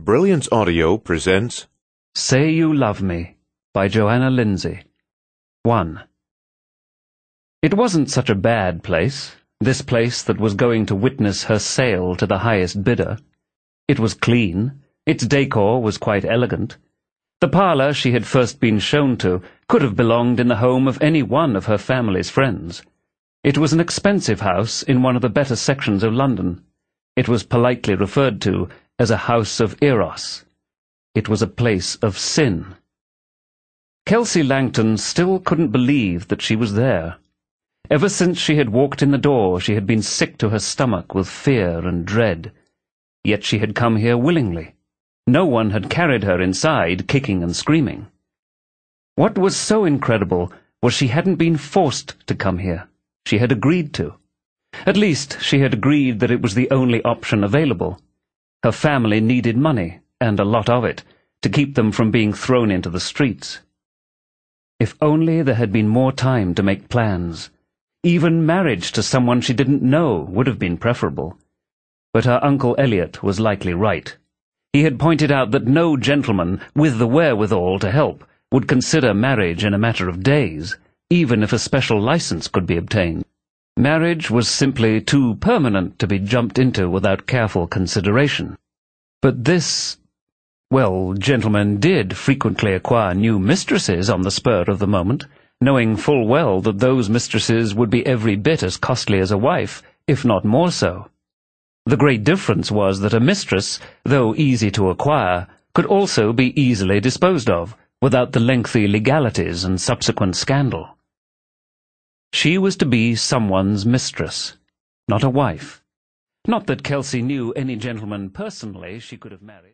Brilliance Audio presents Say You Love Me by Joanna Lindsay. 1. It wasn't such a bad place, this place that was going to witness her sale to the highest bidder. It was clean, its decor was quite elegant. The parlour she had first been shown to could have belonged in the home of any one of her family's friends. It was an expensive house in one of the better sections of London. It was politely referred to as a house of Eros. It was a place of sin. Kelsey Langton still couldn't believe that she was there. Ever since she had walked in the door, she had been sick to her stomach with fear and dread. Yet she had come here willingly. No one had carried her inside, kicking and screaming. What was so incredible was she hadn't been forced to come here. She had agreed to. At least, she had agreed that it was the only option available. Her family needed money, and a lot of it, to keep them from being thrown into the streets. If only there had been more time to make plans. Even marriage to someone she didn't know would have been preferable. But her Uncle Elliot was likely right. He had pointed out that no gentleman with the wherewithal to help would consider marriage in a matter of days, even if a special license could be obtained. Marriage was simply too permanent to be jumped into without careful consideration. But this... well, gentlemen did frequently acquire new mistresses on the spur of the moment, knowing full well that those mistresses would be every bit as costly as a wife, if not more so. The great difference was that a mistress, though easy to acquire, could also be easily disposed of, without the lengthy legalities and subsequent scandal. She was to be someone's mistress, not a wife. Not that Kelsey knew any gentleman personally she could have married.